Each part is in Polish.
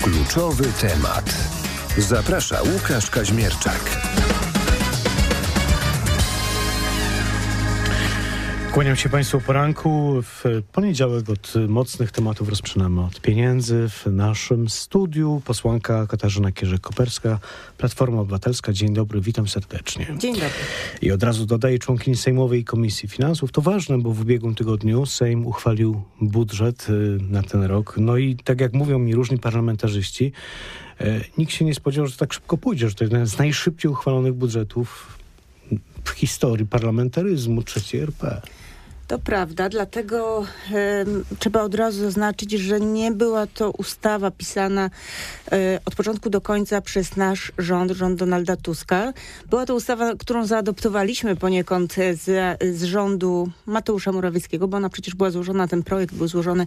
Kluczowy temat. Zaprasza Łukasz Kaźmierczak. Kłaniam się Państwu o poranku. W poniedziałek od mocnych tematów rozpoczynamy od pieniędzy. W naszym studiu posłanka Katarzyna Kierzek-Koperska, Platforma Obywatelska. Dzień dobry, witam serdecznie. Dzień dobry. I od razu dodaję członkini Sejmowej Komisji Finansów. To ważne, bo w ubiegłym tygodniu Sejm uchwalił budżet na ten rok. No i tak jak mówią mi różni parlamentarzyści, nikt się nie spodziewał, że tak szybko pójdzie, że to jeden z najszybciej uchwalonych budżetów w historii parlamentaryzmu III RP. To prawda, dlatego trzeba od razu zaznaczyć, że nie była to ustawa pisana od początku do końca przez nasz rząd Donalda Tuska. Była to ustawa, którą zaadoptowaliśmy poniekąd z rządu Mateusza Morawieckiego, bo ona przecież była złożona, ten projekt był złożony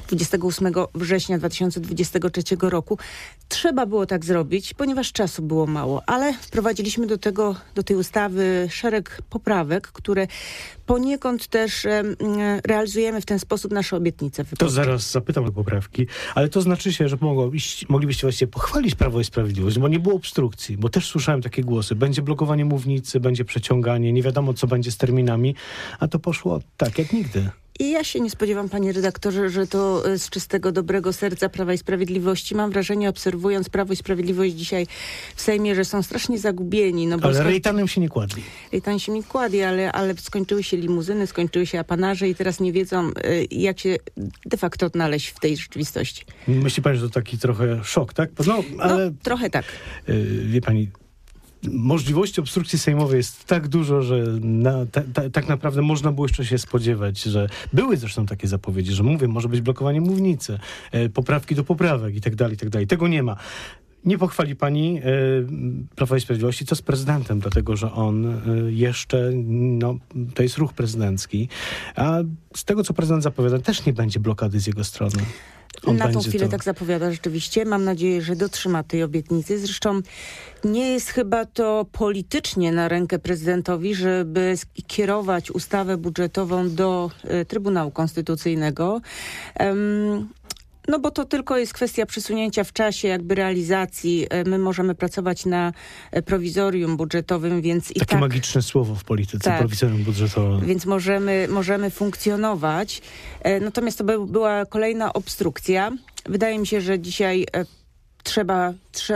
28 września 2023 roku. Trzeba było tak zrobić, ponieważ czasu było mało, ale wprowadziliśmy do tej ustawy szereg poprawek, które poniekąd też realizujemy w ten sposób nasze obietnice wyborcze. To zaraz zapytam o poprawki, ale to znaczy się, że moglibyście właściwie pochwalić Prawo i Sprawiedliwość, bo nie było obstrukcji, bo też słyszałem takie głosy. Będzie blokowanie mównicy, będzie przeciąganie, nie wiadomo co będzie z terminami, a to poszło tak jak nigdy. I ja się nie spodziewam, panie redaktorze, że to z czystego, dobrego serca Prawa i Sprawiedliwości. Mam wrażenie, obserwując Prawo i Sprawiedliwość dzisiaj w Sejmie, że są strasznie zagubieni. No bo ale rejtanem się nie kładli. Rejtan się nie kładli, ale skończyły się limuzyny, skończyły się apanarze i teraz nie wiedzą, jak się de facto odnaleźć w tej rzeczywistości. Myśli pani, że to taki trochę szok, tak? Ale trochę tak. Wie pani, możliwości obstrukcji sejmowej jest tak dużo, że tak naprawdę można było jeszcze się spodziewać, że były zresztą takie zapowiedzi, że może być blokowanie mównicy, poprawki do poprawek i tak dalej, i tak dalej. Tego nie ma. Nie pochwali pani Prawa i Sprawiedliwości, co z prezydentem, dlatego że on jeszcze, to jest ruch prezydencki, a z tego, co prezydent zapowiada, też nie będzie blokady z jego strony. Na tą chwilę tak zapowiada rzeczywiście. Mam nadzieję, że dotrzyma tej obietnicy. Zresztą nie jest chyba to politycznie na rękę prezydentowi, żeby kierować ustawę budżetową do Trybunału Konstytucyjnego. No bo to tylko jest kwestia przesunięcia w czasie jakby realizacji. My możemy pracować na prowizorium budżetowym, więc takie magiczne słowo w polityce, tak, prowizorium budżetowe. Więc możemy funkcjonować. Natomiast to była kolejna obstrukcja. Wydaje mi się, że dzisiaj trzeba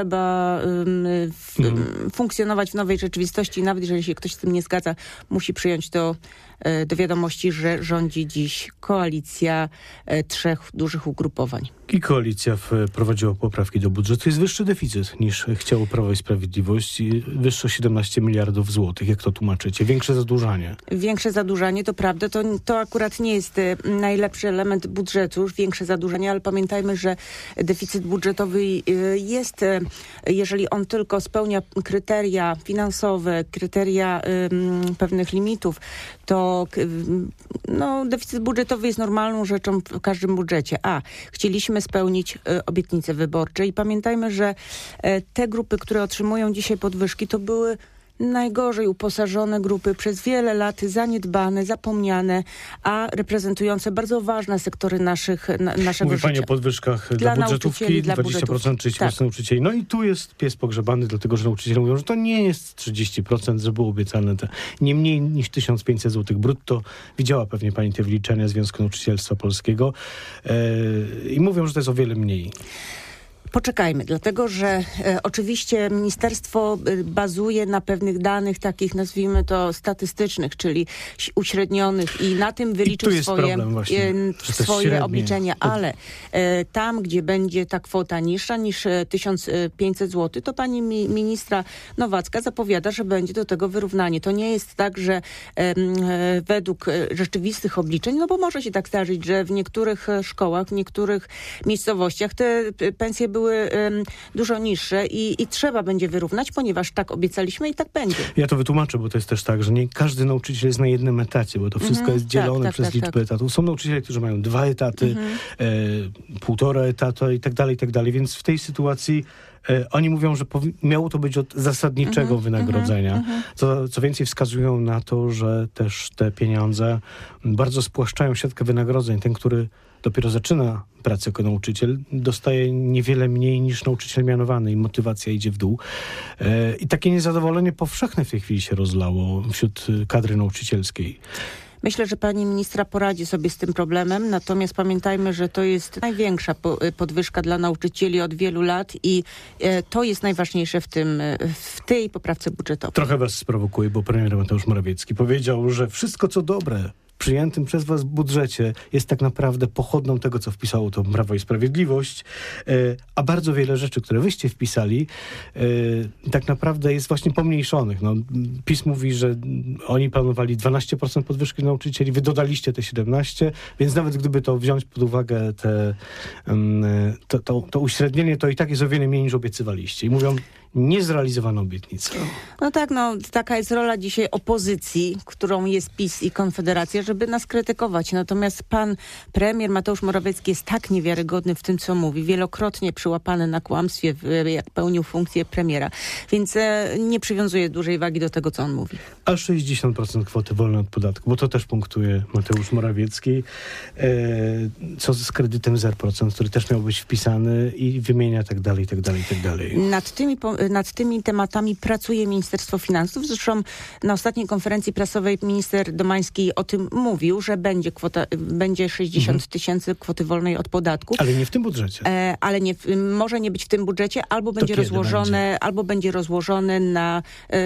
funkcjonować w nowej rzeczywistości. Nawet jeżeli się ktoś z tym nie zgadza, musi przyjąć to do wiadomości, że rządzi dziś koalicja trzech dużych ugrupowań. I koalicja wprowadziła poprawki do budżetu. Jest wyższy deficyt niż chciało Prawo i Sprawiedliwość. Wyższe 17 miliardów złotych. Jak to tłumaczycie? Większe zadłużanie. Większe zadłużanie, to prawda. To akurat nie jest najlepszy element budżetu, już większe zadłużanie, ale pamiętajmy, że deficyt budżetowy jest, jeżeli on tylko spełnia kryteria finansowe, kryteria pewnych limitów, to deficyt budżetowy jest normalną rzeczą w każdym budżecie. Chcieliśmy spełnić obietnice wyborcze i pamiętajmy, że te grupy, które otrzymują dzisiaj podwyżki, to były najgorzej uposażone grupy, przez wiele lat zaniedbane, zapomniane, a reprezentujące bardzo ważne sektory naszego życia. Mówi pani o podwyżkach dla budżetówki, 20%, 30% nauczycieli. No i tu jest pies pogrzebany, dlatego że nauczyciele mówią, że to nie jest 30%, że było obiecane te nie mniej niż 1500 zł brutto. Widziała pewnie pani te wliczenia Związku Nauczycielstwa Polskiego i mówią, że to jest o wiele mniej. Poczekajmy, dlatego że oczywiście ministerstwo bazuje na pewnych danych takich, nazwijmy to statystycznych, czyli uśrednionych i na tym wyliczył swoje obliczenia, ale tam, gdzie będzie ta kwota niższa niż 1500 zł, to pani ministra Nowacka zapowiada, że będzie do tego wyrównanie. To nie jest tak, że według rzeczywistych obliczeń, bo może się tak zdarzyć, że w niektórych szkołach, w niektórych miejscowościach te pensje były dużo niższe i trzeba będzie wyrównać, ponieważ tak obiecaliśmy i tak będzie. Ja to wytłumaczę, bo to jest też tak, że nie każdy nauczyciel jest na jednym etacie, bo to wszystko jest dzielone przez liczbę etatów. Są nauczyciele, którzy mają 2 etaty, 1,5 etatu i tak dalej, więc w tej sytuacji Oni mówią, że miało to być od zasadniczego wynagrodzenia. Co więcej, wskazują na to, że też te pieniądze bardzo spłaszczają siatkę wynagrodzeń. Ten, który dopiero zaczyna pracę jako nauczyciel, dostaje niewiele mniej niż nauczyciel mianowany i motywacja idzie w dół. I takie niezadowolenie powszechne w tej chwili się rozlało wśród kadry nauczycielskiej. Myślę, że pani ministra poradzi sobie z tym problemem, natomiast pamiętajmy, że to jest największa podwyżka dla nauczycieli od wielu lat i to jest najważniejsze w tej poprawce budżetowej. Trochę was sprowokuje, bo premier Mateusz Morawiecki powiedział, że wszystko co dobre w przyjętym przez was budżecie jest tak naprawdę pochodną tego, co wpisało to Prawo i Sprawiedliwość, a bardzo wiele rzeczy, które wyście wpisali, tak naprawdę jest właśnie pomniejszonych. No, PiS mówi, że oni planowali 12% podwyżki dla nauczycieli, wy dodaliście te 17%, więc nawet gdyby to wziąć pod uwagę to uśrednienie, to i tak jest o wiele mniej niż obiecywaliście. I mówią, niezrealizowana obietnica. No tak, taka jest rola dzisiaj opozycji, którą jest PiS i Konfederacja, żeby nas krytykować. Natomiast pan premier Mateusz Morawiecki jest tak niewiarygodny w tym, co mówi. Wielokrotnie przyłapany na kłamstwie, jak pełnił funkcję premiera. Więc nie przywiązuje dużej wagi do tego, co on mówi. A 60% kwoty wolnej od podatku, bo to też punktuje Mateusz Morawiecki. Co z kredytem 0%, który też miał być wpisany i wymienia tak dalej, tak dalej, tak dalej. Nad tymi tematami pracuje Ministerstwo Finansów. Zresztą na ostatniej konferencji prasowej minister Domański o tym mówił, że będzie 60 tysięcy kwoty wolnej od podatku. Ale nie w tym budżecie. Ale może nie być w tym budżecie, albo będzie rozłożone na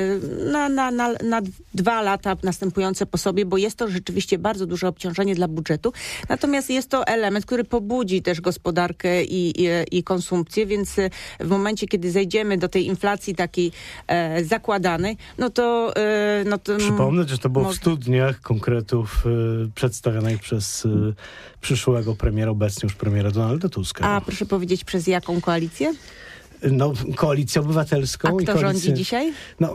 2 lata następujące po sobie, bo jest to rzeczywiście bardzo duże obciążenie dla budżetu. Natomiast jest to element, który pobudzi też gospodarkę i konsumpcję, więc w momencie, kiedy zejdziemy do tej inflacji takiej zakładanej, no to... Przypomnę, że to było w 100 dniach konkretów przedstawionych przez przyszłego premiera, obecnie już premiera Donalda Tuska. A proszę powiedzieć, przez jaką koalicję? No, Koalicję Obywatelską. A kto rządzi dzisiaj?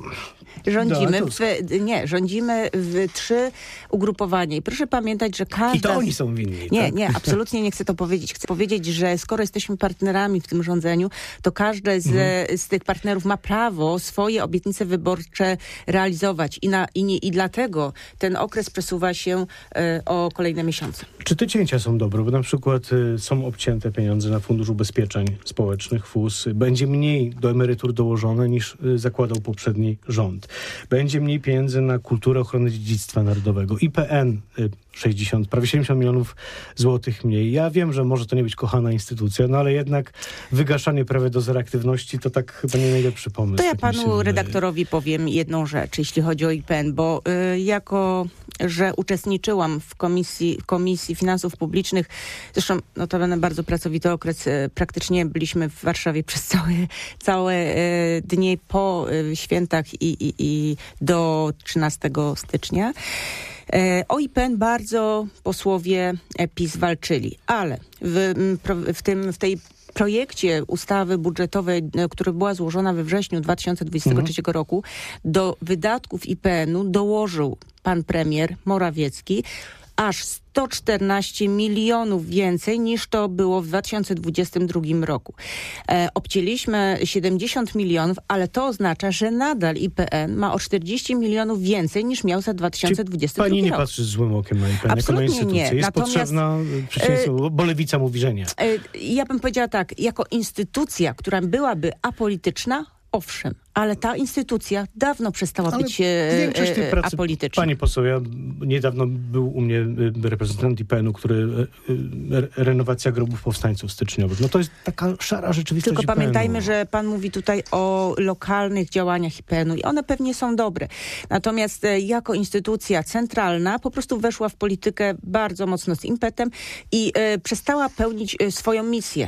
Rządzimy w 3 ugrupowania. I proszę pamiętać, że każda... I to oni są winni. Nie, absolutnie nie chcę to powiedzieć. Chcę powiedzieć, że skoro jesteśmy partnerami w tym rządzeniu, to każdy z tych partnerów ma prawo swoje obietnice wyborcze realizować. I dlatego ten okres przesuwa się o kolejne miesiące. Czy te cięcia są dobre? Bo na przykład są obcięte pieniądze na Fundusz Ubezpieczeń Społecznych, FUS. Będzie mniej do emerytur dołożone niż zakładał poprzedni rząd. Będzie mniej pieniędzy na kulturę, ochronę dziedzictwa narodowego. IPN prawie 70 milionów złotych mniej. Ja wiem, że może to nie być kochana instytucja, no ale jednak wygaszanie prawie do zera aktywności to tak chyba nie najlepszy pomysł. To ja panu redaktorowi powiem jedną rzecz, jeśli chodzi o IPN, bo jako że uczestniczyłam w Komisji Finansów Publicznych, zresztą notabene bardzo pracowity okres, praktycznie byliśmy w Warszawie przez całe dni po świętach i do 13 stycznia. O IPN bardzo posłowie PiS walczyli, ale w tej projekcie ustawy budżetowej, która była złożona we wrześniu 2023 roku, do wydatków IPN-u dołożył pan premier Morawiecki aż 114 milionów więcej niż to było w 2022 roku. Obcięliśmy 70 milionów, ale to oznacza, że nadal IPN ma o 40 milionów więcej niż miał za 2022 rok. Pani nie patrzy z złym okiem na IPN jako na instytucję. Nie. Jest potrzebna, bo Lewica mówi, że nie. Ja bym powiedziała tak, jako instytucja, która byłaby apolityczna, owszem, ale ta instytucja dawno przestała być apolityczna. Pani poseł, niedawno był u mnie reprezentant IPN-u, renowacja grobów powstańców styczniowych. No to jest taka szara rzeczywistość. Tylko pamiętajmy, że pan mówi tutaj o lokalnych działaniach IPN-u i one pewnie są dobre. Natomiast jako instytucja centralna po prostu weszła w politykę bardzo mocno z impetem i przestała pełnić swoją misję.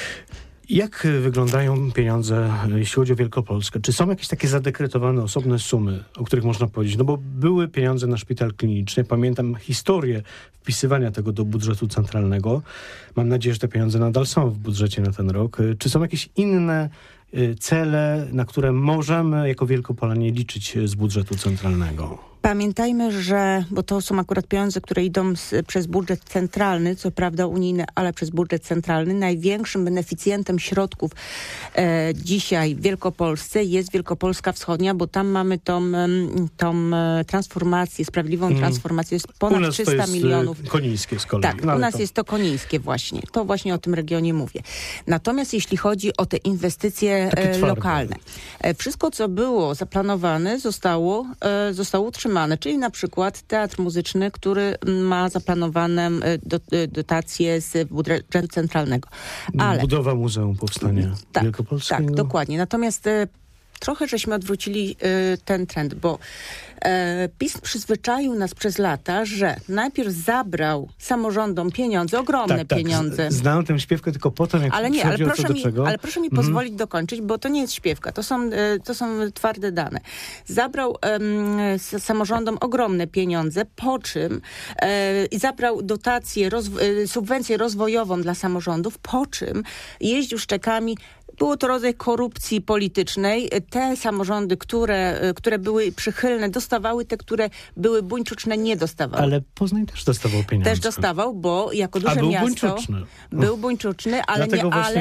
Jak wyglądają pieniądze, jeśli chodzi o Wielkopolskę? Czy są jakieś takie zadekretowane osobne sumy, o których można powiedzieć? No bo były pieniądze na szpital kliniczny. Pamiętam historię wpisywania tego do budżetu centralnego. Mam nadzieję, że te pieniądze nadal są w budżecie na ten rok. Czy są jakieś inne cele, na które możemy jako Wielkopolanie liczyć z budżetu centralnego? Pamiętajmy, że, bo to są akurat pieniądze, które idą przez budżet centralny, co prawda unijny, ale przez budżet centralny. Największym beneficjentem środków dzisiaj w Wielkopolsce jest Wielkopolska Wschodnia, bo tam mamy tą transformację, sprawiedliwą transformację. Jest ponad 300 milionów. Konińskie z kolei. Tak, u nas jest to Konińskie właśnie. To właśnie o tym regionie mówię. Natomiast jeśli chodzi o te inwestycje lokalne, wszystko, co było zaplanowane, zostało utrzymane. Czyli na przykład Teatr Muzyczny, który ma zaplanowane dotacje z budżetu centralnego. Ale budowa Muzeum Powstania Wielkopolskiego. Tak, dokładnie. Natomiast trochę żeśmy odwrócili ten trend, bo PiS przyzwyczaił nas przez lata, że najpierw zabrał samorządom pieniądze, ogromne pieniądze. Znałem tę śpiewkę tylko potem, jak ale proszę mi pozwolić dokończyć, bo to nie jest śpiewka, to są twarde dane. Zabrał samorządom ogromne pieniądze, po czym zabrał dotację, subwencję rozwojową dla samorządów, po czym jeździł szczekami. Było to rodzaj korupcji politycznej. Te samorządy, które były przychylne, dostawały, te, które były buńczuczne, nie dostawały. Ale Poznań też dostawał pieniądze. Też dostawał, bo jako duże miasto był buńczuczny, ale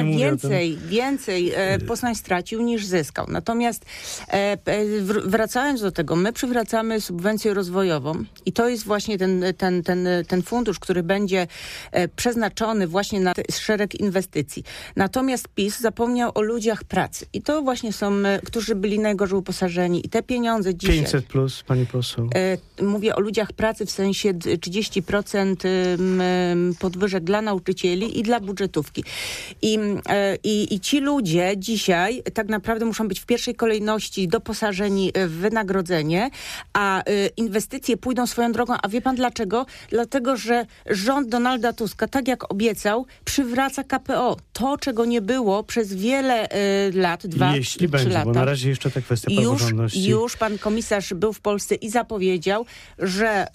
więcej Poznań stracił niż zyskał. Natomiast wracając do tego, my przywracamy subwencję rozwojową i to jest właśnie ten fundusz, który będzie przeznaczony właśnie na szereg inwestycji. Natomiast PiS zapomniał o ludziach pracy. I to właśnie są, którzy byli najgorzej uposażeni. I te pieniądze dzisiaj... 500 plus, pani poseł. Mówię o ludziach pracy w sensie 30% podwyżek dla nauczycieli i dla budżetówki. I ci ludzie dzisiaj tak naprawdę muszą być w pierwszej kolejności doposażeni w wynagrodzenie, a inwestycje pójdą swoją drogą. A wie pan dlaczego? Dlatego, że rząd Donalda Tuska, tak jak obiecał, przywraca KPO. To, czego nie było przez wiele lat, 2-3 lata. Bo na razie jeszcze ta kwestia praworządności. Już pan komisarz był w Polsce i zapowiedział, że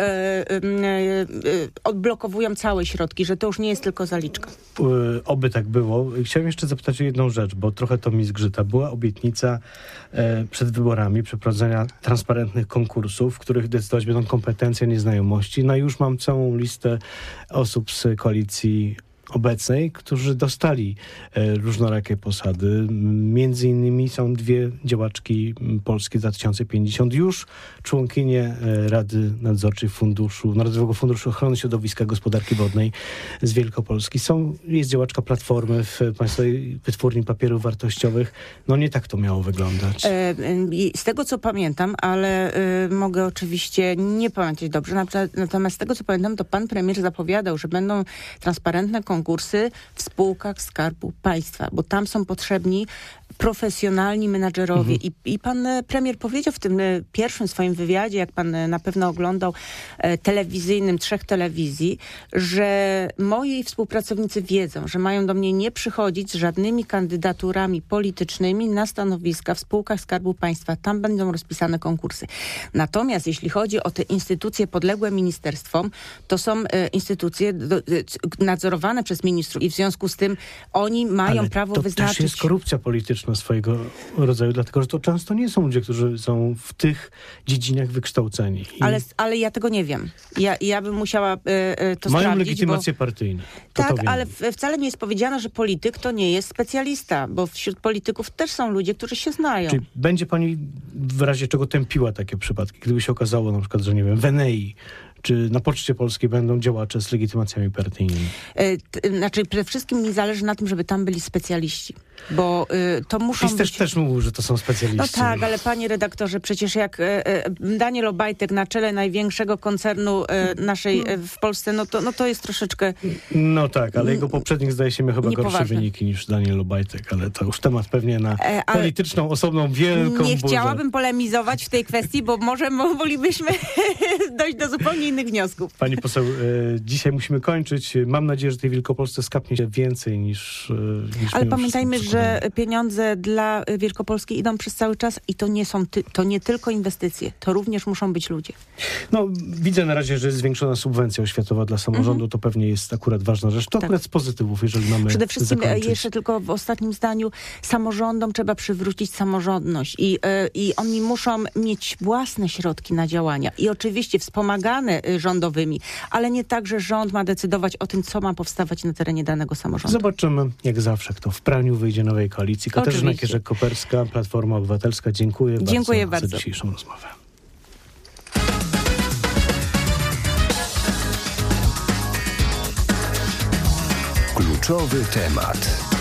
odblokowują całe środki, że to już nie jest tylko zaliczka. Oby tak było. Chciałem jeszcze zapytać o jedną rzecz, bo trochę to mi zgrzyta. Była obietnica przed wyborami przeprowadzenia transparentnych konkursów, w których decydować będą kompetencje, nieznajomości. No i już mam całą listę osób z koalicji obecnej, którzy dostali różnorakie posady. Między innymi są 2 działaczki Polski 2050, już członkinie Rady Nadzorczej Narodowego Funduszu Ochrony Środowiska Gospodarki Wodnej z Wielkopolski. Jest działaczka Platformy w Państwowej Wytwórni Papierów Wartościowych. No nie tak to miało wyglądać. Z tego, co pamiętam, ale mogę oczywiście nie pamiętać dobrze, natomiast z tego, co pamiętam, to pan premier zapowiadał, że będą transparentne konkursy w spółkach Skarbu Państwa, bo tam są potrzebni profesjonalni menadżerowie. I pan premier powiedział w tym pierwszym swoim wywiadzie, jak pan na pewno oglądał telewizyjnym 3 telewizji, że moi współpracownicy wiedzą, że mają do mnie nie przychodzić z żadnymi kandydaturami politycznymi na stanowiska w spółkach Skarbu Państwa. Tam będą rozpisane konkursy. Natomiast jeśli chodzi o te instytucje podległe ministerstwom, to są instytucje nadzorowane przez ministrów i w związku z tym oni mają prawo wyznaczyć... Ale to też jest korupcja polityczna swojego rodzaju, dlatego że to często nie są ludzie, którzy są w tych dziedzinach wykształceni. Ale ja tego nie wiem. Ja bym musiała to sprawdzić. Mają legitymację partyjną. Tak, ale wcale nie jest powiedziane, że polityk to nie jest specjalista, bo wśród polityków też są ludzie, którzy się znają. Czyli będzie pani w razie czego tępiła takie przypadki, gdyby się okazało na przykład, że nie wiem, w Enei czy na Poczcie Polskiej będą działacze z legitymacjami partyjnymi? Znaczy, przede wszystkim mi zależy na tym, żeby tam byli specjaliści, bo to muszą PiS być... też mówił, że to są specjaliści. No tak, ale panie redaktorze, przecież jak Daniel Obajtek na czele największego koncernu naszej w Polsce, no to jest troszeczkę... No tak, ale jego poprzednik zdaje się miał chyba gorsze wyniki niż Daniel Obajtek, ale to już temat pewnie na polityczną, osobną, wielką Nie burzę. chciałabym polemizować w tej kwestii, bo może moglibyśmy dojść do zupełnie innych wniosków. Pani poseł, dzisiaj musimy kończyć. Mam nadzieję, że tej Wielkopolsce skapnie się więcej niż ale pamiętajmy, że pieniądze dla Wielkopolski idą przez cały czas i to nie tylko inwestycje, to również muszą być ludzie. No, widzę na razie, że jest zwiększona subwencja oświatowa dla samorządu, to pewnie jest akurat ważna rzecz. To akurat z pozytywów, jeżeli mamy przede wszystkim zakończyć. jeszcze tylko w ostatnim zdaniu, samorządom trzeba przywrócić samorządność i oni muszą mieć własne środki na działania i oczywiście wspomagane rządowymi, ale nie tak, że rząd ma decydować o tym, co ma powstawać na terenie danego samorządu. Zobaczymy, jak zawsze, kto w praniu wyjdzie nowej koalicji. Katarzyna Kierzek-Koperska, Platforma Obywatelska. Dziękuję bardzo za dzisiejszą rozmowę. Kluczowy temat.